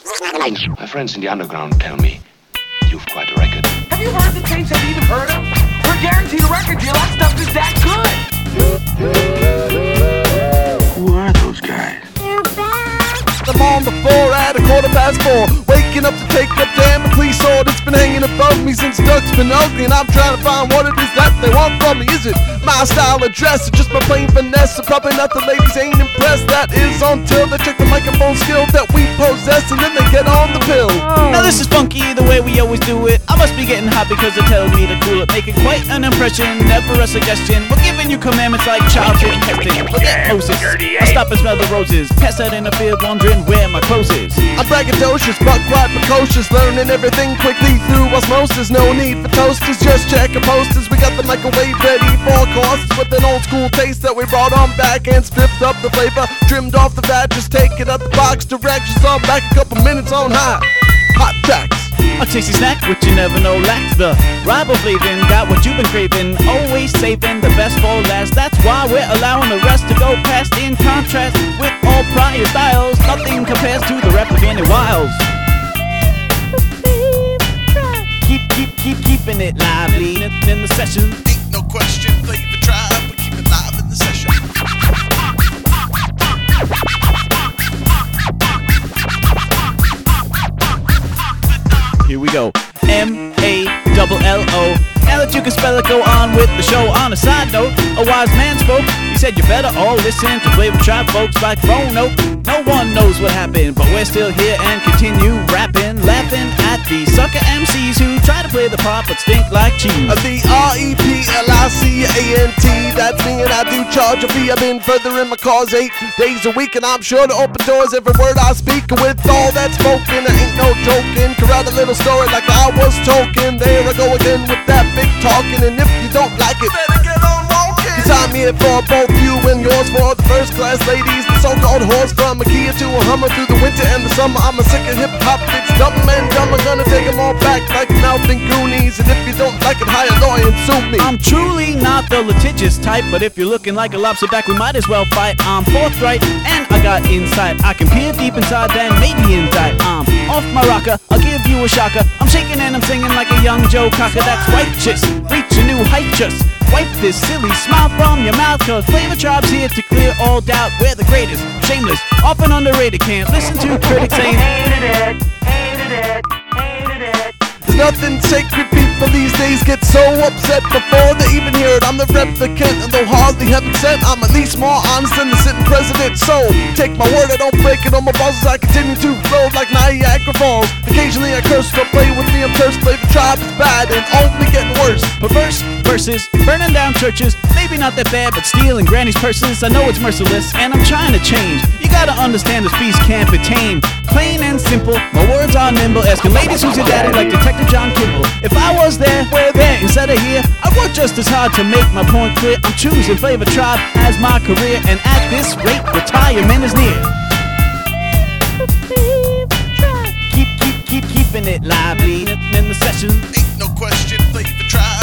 My friends in the underground tell me you've quite a record. Have you heard the tapes? Have you even heard them? For a guaranteed record deal, that stuff is that good. Who are those guys? I'm on the floor at 4:15, waking up to take a Damocles sword. It's been hanging above me since duck's been ugly, and I'm trying to find what it is that they want from me. Is it my style of dress or just my plain finesse? So probably not, the ladies ain't impressed. That is until they check the microphone skill that we possess, and then they get on the pill. Now this is funky the way we always do it. I must be getting hot because they tell me to cool it, making quite an impression, never a suggestion. We're giving you commandments like childhood testing. Forget Moses, I stop and smell the roses, pass out in the field wondering where my clothes is. I'm braggadocious but quite precocious, learning everything quickly through osmosis. No need for toasters, just checking posters. We got the microwave ready for courses with an old school taste that we brought on back and spiffed up the flavor, trimmed off the fat, just take it up the box. Directions on back, a couple minutes on high. Hot tracks. A tasty snack which you never know lacks the riboflavin. Got what you've been craving, always saving the best for last. That's why we're allowing the rest to go past. In contrast with all prior styles, nothing compares to the replicated wilds. Keeping it lively in the session. Ain't no question, Flavor Tribe, we keep it live in the session. Here we go. M-A-L-L-O. Now that you can spell it, go on with the show. On a side note, a wise man spoke. He said you better all listen to Flavor Tribe folks like Phono. No one knows what happened, but we're still here and continue rapping, laughing at the sucker MCs who try to play the part but stink like cheese. The REPLICANT, that's me, and I do charge a fee. I've been furthering my cause 8 days a week, and I'm sure to open doors every word I speak. With all that spoken, I ain't no joking. Corral a little story like I was talking. There I go again with that big talking, and if you don't like it, better get on walking. 'Cause I'm here for both you and yours, for the first class ladies, the so-called horse from a Kia to a Hummer through the winter and the summer. I'm a sick of hip-hop, it's dumb and dumber. Gonna take them all back like Mouth and Goonies, and if you don't like it, hire a lawyer and sue me. I'm truly not the litigious type, but if you're looking like a lobster back, we might as well fight. I'm forthright and I got insight. I can peer deep inside, then maybe indict. I'm off my rocker, I'll give you a shocker. I'm shaking and I'm singing like a young Joe Cocker. That's righteous, reach a new height, just wipe this silly smile from your mouth, 'cause Flavor Tribe's here to clear all doubt. We're the greatest, shameless, often underrated. Can't listen to critics saying hated it, hated it, hated it. There's nothing sacred, people these days get so upset before they even hear it. I'm the replicant, and though hardly heaven sent, I'm at least more honest than the sitting president. So, take my word, I don't break it on my balls as I continue to flow like Niagara Falls. Occasionally I curse, don't play with me, I'm cursed. Flavor Tribe is bad and only getting worse. Perverse verses, burning down churches, maybe not that bad, but stealing granny's purses. I know it's merciless, and I'm trying to change. You gotta understand this beast can't be tamed. Plain and simple, my words are nimble. Asking ladies who's your daddy like Detective John Kimball. If I was there, where there instead of here, I'd work just as hard to make my point clear. I'm choosing Flavor Tribe as my career, and at this rate, retirement is near. Keeping it lively in the session. Ain't no question, Flavor Tribe.